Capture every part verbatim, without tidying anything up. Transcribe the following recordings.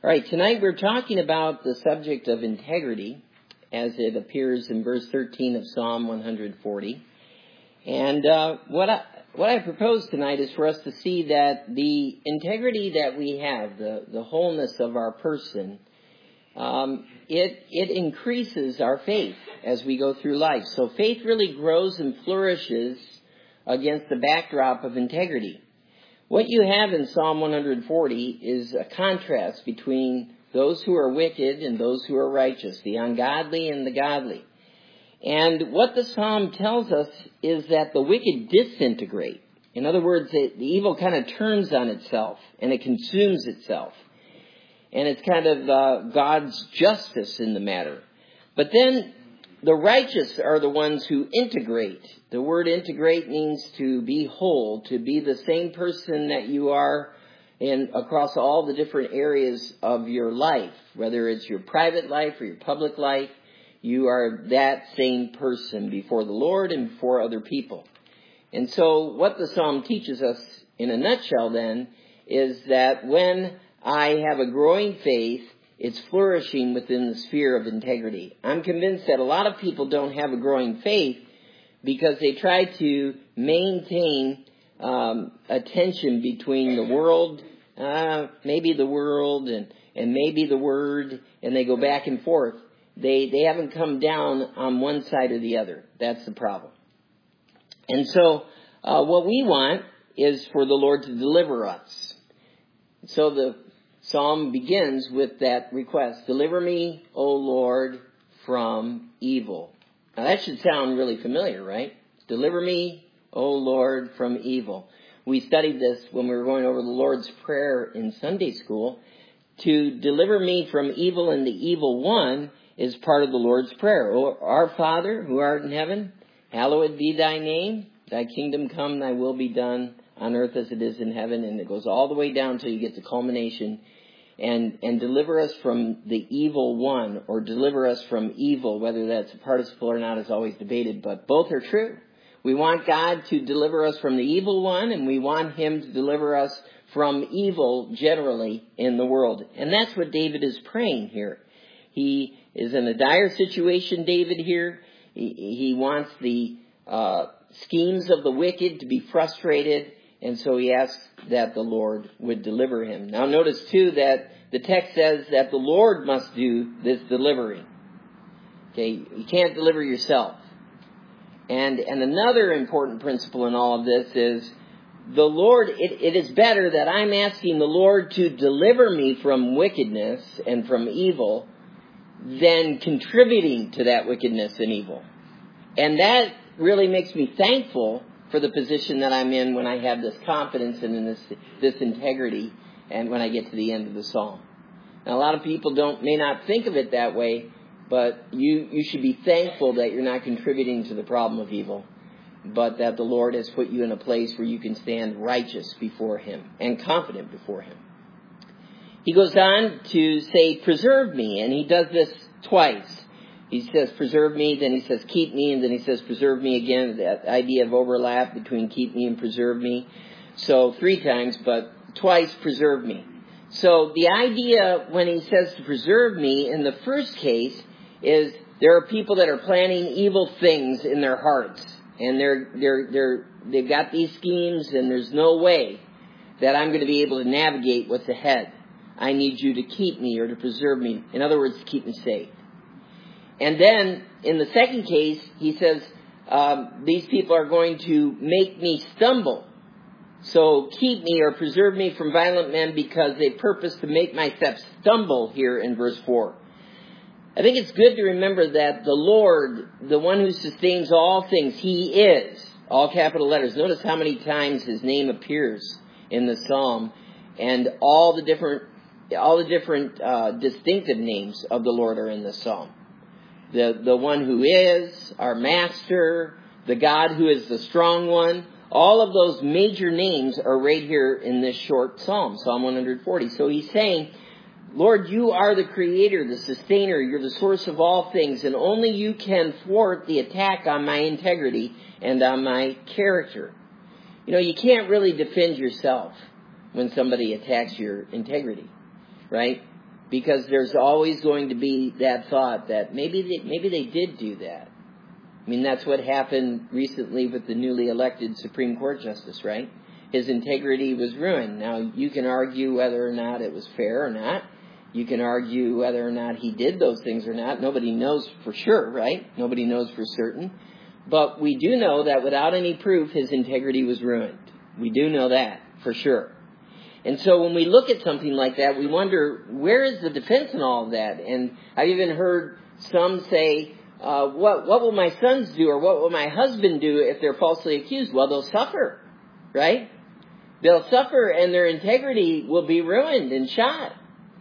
All right, tonight we're talking about the subject of integrity as it appears in verse thirteen of Psalm one forty. And uh, what I what I propose tonight is for us to see that the integrity that we have, the, the wholeness of our person, um, it it increases our faith as we go through life. So faith really grows and flourishes against the backdrop of integrity. What you have in Psalm one forty is a contrast between those who are wicked and those who are righteous, the ungodly and the godly. And what the psalm tells us is that the wicked disintegrate. In other words, it, the evil kind of turns on itself and it consumes itself. And it's kind of uh, God's justice in the matter. But then the righteous are the ones who integrate. The word integrate means to be whole, to be the same person that you are in across all the different areas of your life, whether it's your private life or your public life. You are that same person before the Lord and before other people. And so what the psalm teaches us in a nutshell then is that when I have a growing faith, it's flourishing within the sphere of integrity. I'm convinced that a lot of people don't have a growing faith because they try to maintain um, a tension between the world, uh, maybe the world, and, and maybe the word, and they go back and forth. They they haven't come down on one side or the other. That's the problem. And so uh, what we want is for the Lord to deliver us. So the Psalm begins with that request. Deliver me, O Lord, from evil. Now that should sound really familiar, right? Deliver me, O Lord, from evil. We studied this when we were going over the Lord's Prayer in Sunday school. To deliver me from evil and the evil one is part of the Lord's Prayer. O our Father, who art in heaven, hallowed be thy name. Thy kingdom come, thy will be done on earth as it is in heaven. And it goes all the way down until you get to culmination. And, and deliver us from the evil one, or deliver us from evil, whether that's a participle or not is always debated, but both are true. We want God to deliver us from the evil one, and we want him to deliver us from evil generally in the world. And that's what David is praying here. He is in a dire situation, David, here. He, he wants the uh, schemes of the wicked to be frustrated, and so he asks that the Lord would deliver him. Now notice too that the text says that the Lord must do this delivering. Okay, you can't deliver yourself. And and another important principle in all of this is the Lord, it, it is better that I'm asking the Lord to deliver me from wickedness and from evil than contributing to that wickedness and evil. And that really makes me thankful for the position that I'm in when I have this confidence and in this this integrity, and when I get to the end of the psalm. Now, a lot of people don't may not think of it that way, but you you should be thankful that you're not contributing to the problem of evil, but that the Lord has put you in a place where you can stand righteous before him and confident before him. He goes on to say, preserve me, and he does this twice. He says, preserve me, then he says, keep me, and then he says, preserve me again. That idea of overlap between keep me and preserve me. So three times, but twice, preserve me. So the idea when he says to preserve me in the first case is there are people that are planning evil things in their hearts. And they're, they're, they're, they've got these schemes, and there's no way that I'm going to be able to navigate what's ahead. I need you to keep me or to preserve me. In other words, to keep me safe. And then, in the second case, he says, um, these people are going to make me stumble. So keep me or preserve me from violent men because they purpose to make my steps stumble here in verse four. I think it's good to remember that the Lord, the one who sustains all things, he is, all capital letters. Notice how many times his name appears in the psalm, and all the different, all the different uh, distinctive names of the Lord are in the psalm. The, the one who is, our master, the God who is the strong one. All of those major names are right here in this short psalm, Psalm one forty. So he's saying, Lord, you are the creator, the sustainer. You're the source of all things, and only you can thwart the attack on my integrity and on my character. You know, you can't really defend yourself when somebody attacks your integrity, right? because there's always going to be that thought that maybe they, maybe they did do that. I mean, that's what happened recently with the newly elected Supreme Court justice, right? His integrity was ruined. Now, you can argue whether or not it was fair or not. You can argue whether or not he did those things or not. Nobody knows for sure, right? Nobody knows for certain. But we do know that without any proof, his integrity was ruined. We do know that for sure. And so when we look at something like that, we wonder, where is the defense in all of that? And I've even heard some say, uh, what, what will my sons do or what will my husband do if they're falsely accused? Well, they'll suffer, right? They'll suffer and their integrity will be ruined and shot.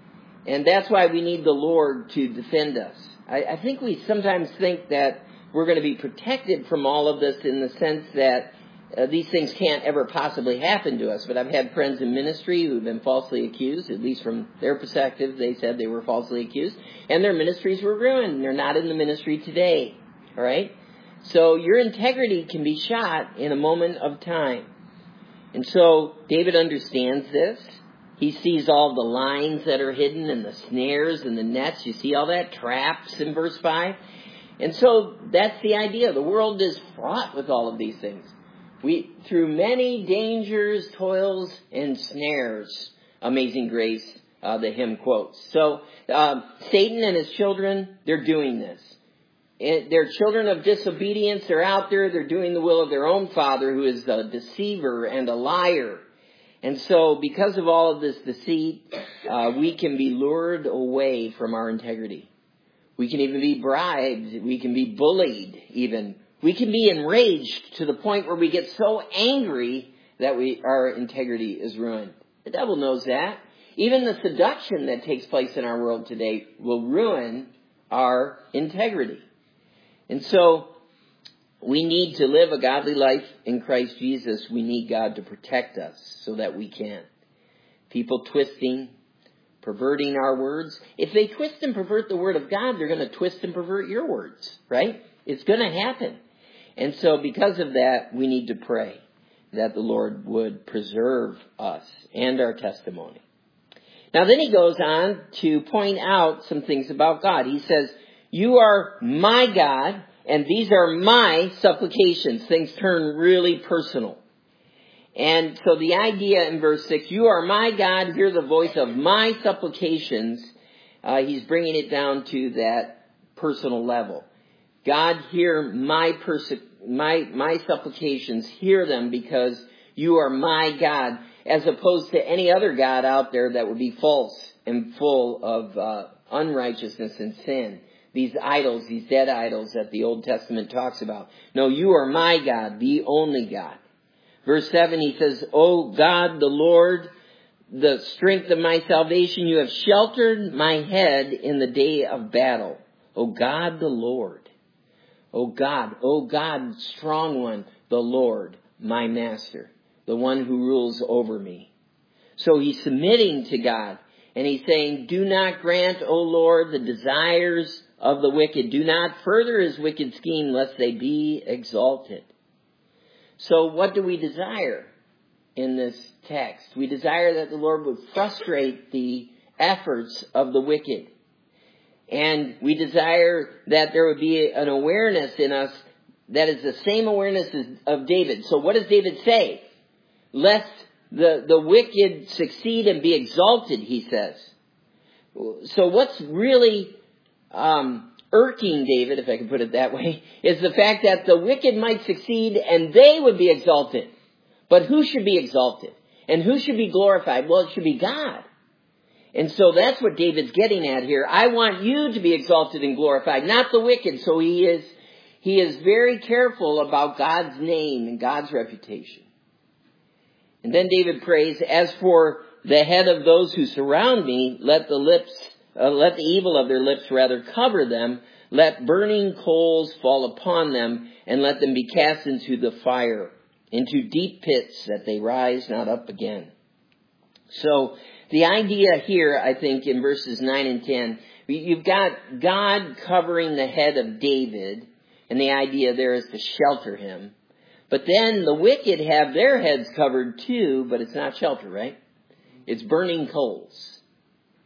And that's why we need the Lord to defend us. I, I think we sometimes think that we're going to be protected from all of this in the sense that uh, these things can't ever possibly happen to us. But I've had friends in ministry who've been falsely accused, at least from their perspective. They said they were falsely accused, and their ministries were ruined. They're not in the ministry today. All right? So your integrity can be shot in a moment of time. And so David understands this. He sees all the lines that are hidden and the snares and the nets. You see all that? Traps in verse five. And so that's the idea. The world is fraught with all of these things. We, through many dangers, toils, and snares, Amazing Grace, uh, the hymn quotes. So uh, Satan and his children, they're doing this. And they're children of disobedience. They're out there. They're doing the will of their own father, who is a deceiver and a liar. And so because of all of this deceit, uh, we can be lured away from our integrity. We can even be bribed. We can be bullied even. We can be enraged to the point where we get so angry that we our integrity is ruined. The devil knows that. Even the seduction that takes place in our world today will ruin our integrity. And so we need to live a godly life in Christ Jesus. We need God to protect us so that we can. People twisting, perverting our words. If they twist and pervert the word of God, they're going to twist and pervert your words, right? It's going to happen. And so because of that, we need to pray that the Lord would preserve us and our testimony. Now then he goes on to point out some things about God. He says, "You are my God, and these are my supplications." Things turn really personal. And so the idea in verse six, "You are my God, hear the voice of my supplications." Uh, he's bringing it down to that personal level. God, hear my, perse- my, my supplications, hear them because you are my God, as opposed to any other God out there that would be false and full of uh, unrighteousness and sin. These idols, these dead idols that the Old Testament talks about. No, you are my God, the only God. Verse seven, he says, "O God, the Lord, the strength of my salvation, you have sheltered my head in the day of battle. O God, the Lord. O God, O God, strong one, the Lord, my master, the one who rules over me." So he's submitting to God. And he's saying, "Do not grant, O Lord, the desires of the wicked. Do not further his wicked scheme, lest they be exalted." So what do we desire in this text? We desire that the Lord would frustrate the efforts of the wicked. And we desire that there would be an awareness in us that is the same awareness as of David. So what does David say? Lest the, the wicked succeed and be exalted, he says. So what's really um, irking David, if I can put it that way, is the fact that the wicked might succeed and they would be exalted. But who should be exalted? And who should be glorified? Well, it should be God. And so that's what David's getting at here. I want you to be exalted and glorified, not the wicked. So he is, he is very careful about God's name and God's reputation. And then David prays, "As for the head of those who surround me, let the lips, uh, let the evil of their lips rather cover them. Let burning coals fall upon them, and let them be cast into the fire, into deep pits, that they rise not up again." So the idea here, I think, in verses nine and ten, you've got God covering the head of David, and the idea there is to shelter him. But then the wicked have their heads covered too, but it's not shelter, right? It's burning coals.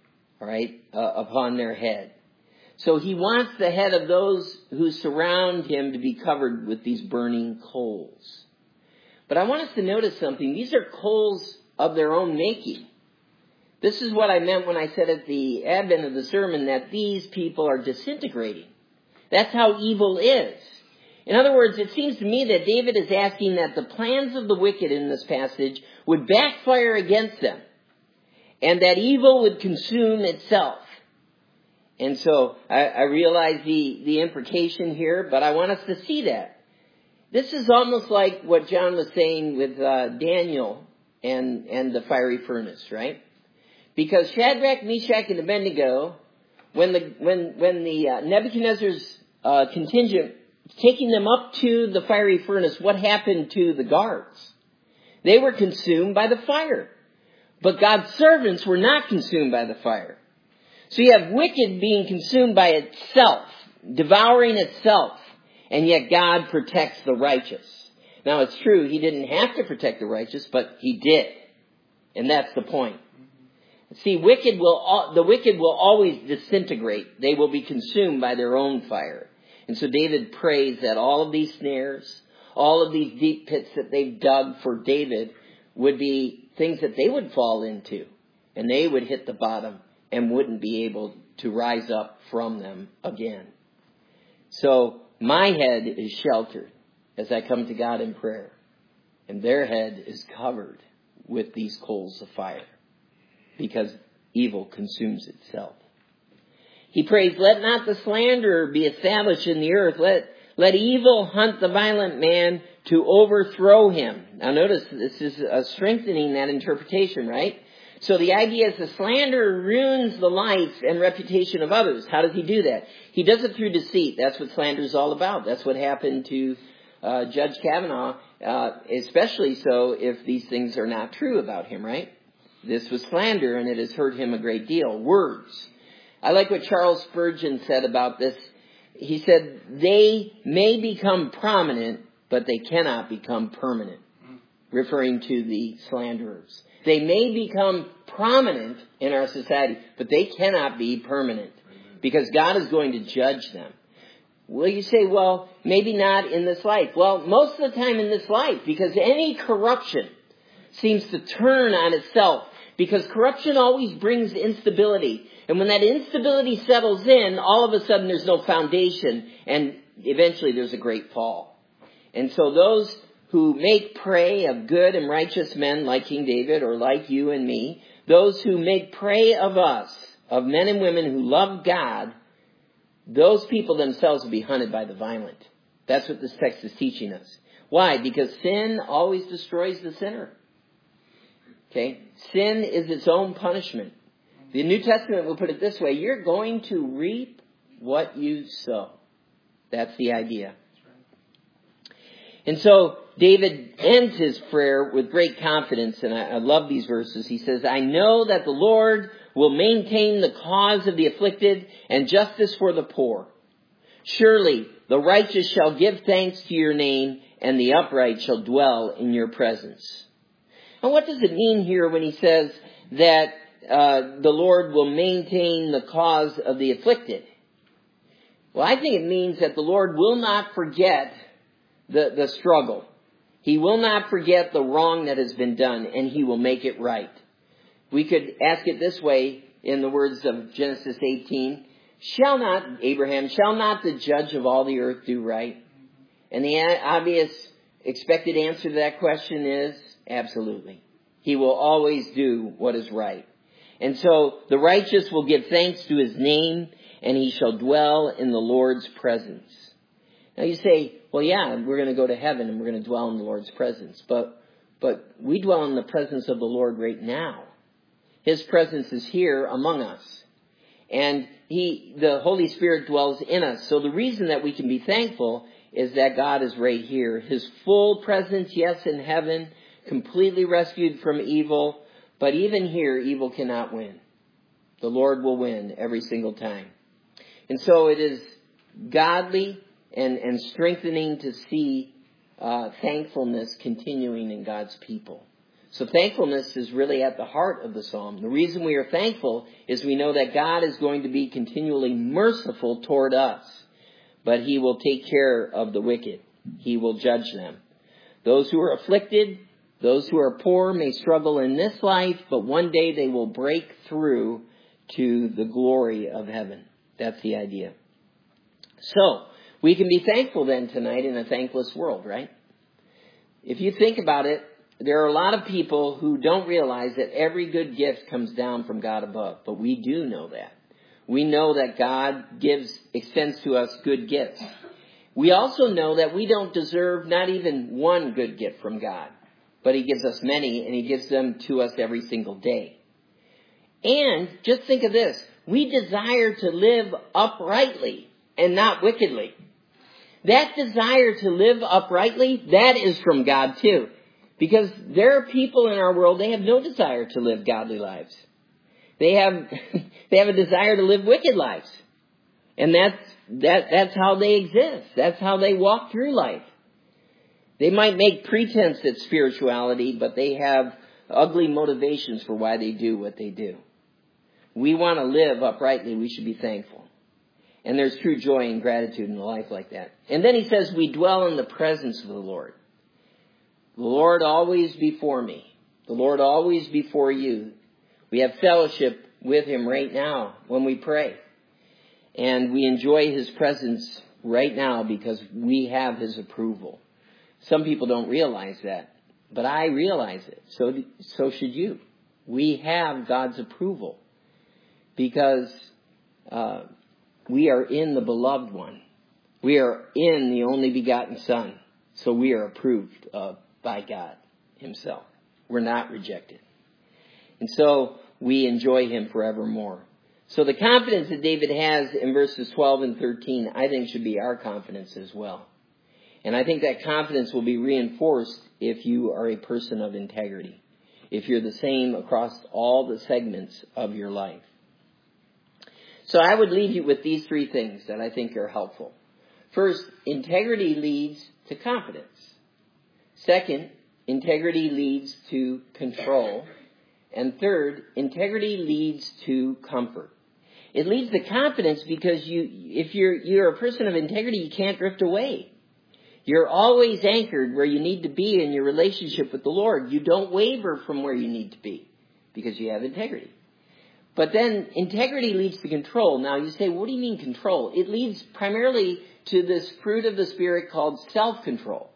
all right, uh, upon their head. So he wants the head of those who surround him to be covered with these burning coals. But I want us to notice something. These are coals of their own making. This is what I meant when I said at the advent of the sermon that these people are disintegrating. That's how evil is. In other words, it seems to me that David is asking that the plans of the wicked in this passage would backfire against them, and that evil would consume itself. And so I, I realize the, the implication here, but I want us to see that. This is almost like what John was saying with uh, Daniel and, and the fiery furnace, right? Because Shadrach, Meshach, and Abednego, when the when when the uh, Nebuchadnezzar's uh, contingent taking them up to the fiery furnace, what happened to the guards? They were consumed by the fire, but God's servants were not consumed by the fire. So you have wicked being consumed by itself, devouring itself, and yet God protects the righteous. Now it's true, he didn't have to protect the righteous, but he did. And that's the point. See, wicked will, the wicked will always disintegrate. They will be consumed by their own fire. And so David prays that all of these snares, all of these deep pits that they've dug for David would be things that they would fall into. And they would hit the bottom and wouldn't be able to rise up from them again. So my head is sheltered as I come to God in prayer. And their head is covered with these coals of fire, because evil consumes itself. He prays, let not the slanderer be established in the earth. Let, let evil hunt the violent man to overthrow him. Now notice this is uh, strengthening that interpretation, right? So the idea is the slanderer ruins the life and reputation of others. How does he do that? He does it through deceit. That's what slander is all about. That's what happened to uh, Judge Kavanaugh, uh, especially so if these things are not true about him, right? This was slander, and it has hurt him a great deal. Words. I like what Charles Spurgeon said about this. He said, they may become prominent, but they cannot become permanent. Referring to the slanderers. They may become prominent in our society, but they cannot be permanent, because God is going to judge them. Well, you say, well, maybe not in this life. Well, most of the time in this life, because any corruption seems to turn on itself, because corruption always brings instability. And when that instability settles in, all of a sudden there's no foundation, and eventually there's a great fall. And so those who make prey of good and righteous men like King David or like you and me, those who make prey of us, of men and women who love God, those people themselves will be hunted by the violent. That's what this text is teaching us. Why? Because sin always destroys the sinner. Okay? Sin is its own punishment. The New Testament will put it this way: you're going to reap what you sow. That's the idea. And so David ends his prayer with great confidence, and I, I love these verses. He says, I know that the Lord will maintain the cause of the afflicted and justice for the poor. Surely the righteous shall give thanks to your name, and the upright shall dwell in your presence. And what does it mean here when he says that uh, the Lord will maintain the cause of the afflicted? Well, I think it means that the Lord will not forget the, the struggle. He will not forget the wrong that has been done, and he will make it right. We could ask it this way in the words of Genesis eighteen. Shall not, Abraham, shall not the judge of all the earth do right? And the obvious expected answer to that question is absolutely. He will always do what is right. And so the righteous will give thanks to his name, and he shall dwell in the Lord's presence. Now you say, well, yeah, we're going to go to heaven and we're going to dwell in the Lord's presence. But, but we dwell in the presence of the Lord right now. His presence is here among us. And he, the Holy Spirit dwells in us. So the reason that we can be thankful is that God is right here. His full presence, yes, in heaven, completely rescued from evil. But even here, evil cannot win. The Lord will win every single time. And so it is godly and, and strengthening to see uh, thankfulness continuing in God's people. So thankfulness is really at the heart of the psalm. The reason we are thankful is we know that God is going to be continually merciful toward us, but he will take care of the wicked. He will judge them. Those who are afflicted, those who are poor may struggle in this life, but one day they will break through to the glory of heaven. That's the idea. So, we can be thankful then tonight in a thankless world, right? If you think about it, there are a lot of people who don't realize that every good gift comes down from God above, but we do know that. We know that God gives, extends to us good gifts. We also know that we don't deserve not even one good gift from God, but he gives us many, and he gives them to us every single day. And just think of this. We desire to live uprightly and not wickedly. That desire to live uprightly, that is from God too. Because there are people in our world, they have no desire to live godly lives. They have, they have a desire to live wicked lives. And that's, that, that's how they exist. That's how they walk through life. They might make pretense at spirituality, but they have ugly motivations for why they do what they do. We want to live uprightly. We should be thankful. And there's true joy and gratitude in a life like that. And then he says, we dwell in the presence of the Lord. The Lord always before me. The Lord always before you. We have fellowship with him right now when we pray. And we enjoy his presence right now because we have his approval. Some people don't realize that, but I realize it. So, so should you. We have God's approval because uh, we are in the beloved one. We are in the only begotten Son. So we are approved of by God himself. We're not rejected. And so we enjoy him forevermore. So the confidence that David has in verses twelve and thirteen, I think should be our confidence as well. And I think that confidence will be reinforced if you are a person of integrity. If you're the same across all the segments of your life. So I would leave you with these three things that I think are helpful. First, integrity leads to confidence. Second, integrity leads to control. And third, integrity leads to comfort. It leads to confidence because you, if you're, you're a person of integrity, you can't drift away. You're always anchored where you need to be in your relationship with the Lord. You don't waver from where you need to be because you have integrity. But then integrity leads to control. Now you say, what do you mean control? It leads primarily to this fruit of the Spirit called self-control.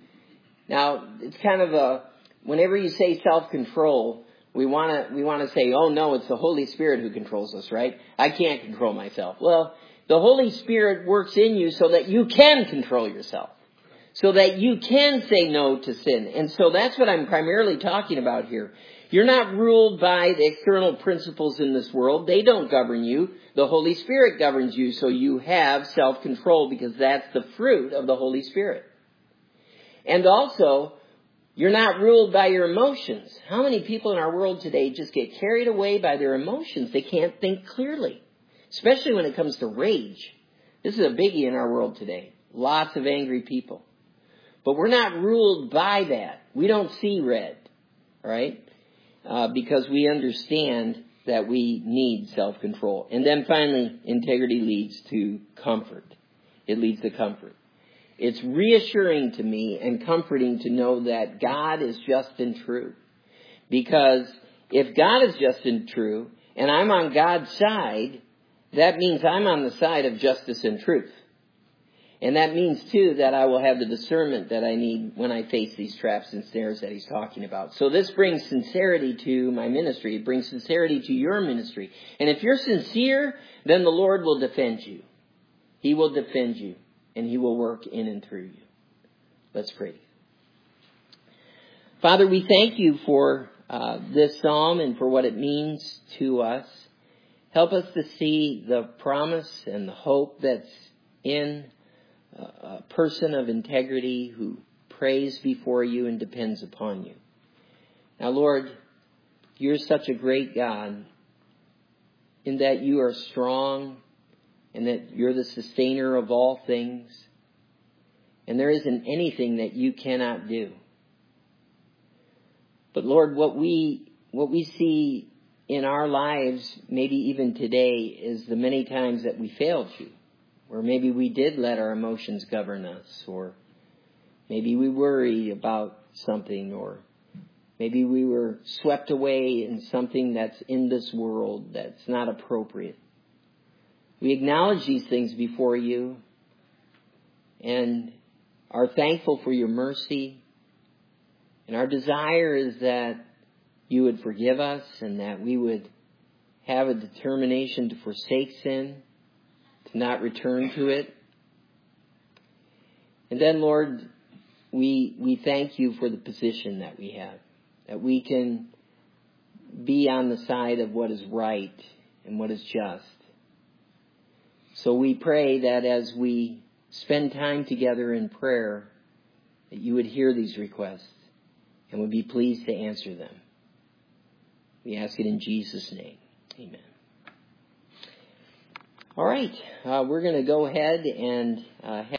Now, it's kind of a, whenever you say self-control, we want to we want to say, oh no, it's the Holy Spirit who controls us, right? I can't control myself. Well, the Holy Spirit works in you so that you can control yourself. So that you can say no to sin. And so that's what I'm primarily talking about here. You're not ruled by the external principles in this world. They don't govern you. The Holy Spirit governs you, so you have self-control because that's the fruit of the Holy Spirit. And also, you're not ruled by your emotions. How many people in our world today just get carried away by their emotions? They can't think clearly, especially when it comes to rage. This is a biggie in our world today. Lots of angry people. But we're not ruled by that. We don't see red, right? Uh, because we understand that we need self-control. And then finally, integrity leads to comfort. It leads to comfort. It's reassuring to me and comforting to know that God is just and true. Because if God is just and true, and I'm on God's side, that means I'm on the side of justice and truth. And that means, too, that I will have the discernment that I need when I face these traps and snares that he's talking about. So this brings sincerity to my ministry. It brings sincerity to your ministry. And if you're sincere, then the Lord will defend you. He will defend you, and he will work in and through you. Let's pray. Father, we thank you for uh, this psalm and for what it means to us. Help us to see the promise and the hope that's in a person of integrity who prays before you and depends upon you. Now, Lord, you're such a great God in that you are strong and that you're the sustainer of all things. And there isn't anything that you cannot do. But Lord, what we what we see in our lives, maybe even today, is the many times that we failed you. Or maybe we did let our emotions govern us, or maybe we worried about something, or maybe we were swept away in something that's in this world that's not appropriate. We acknowledge these things before you and are thankful for your mercy. And our desire is that you would forgive us and that we would have a determination to forsake sin, to not return to it. And then, Lord, we we thank you for the position that we have, that we can be on the side of what is right and what is just. So we pray that as we spend time together in prayer, that you would hear these requests and would be pleased to answer them. We ask it in Jesus' name. Amen. All right. Uh, we're going to go ahead and uh, have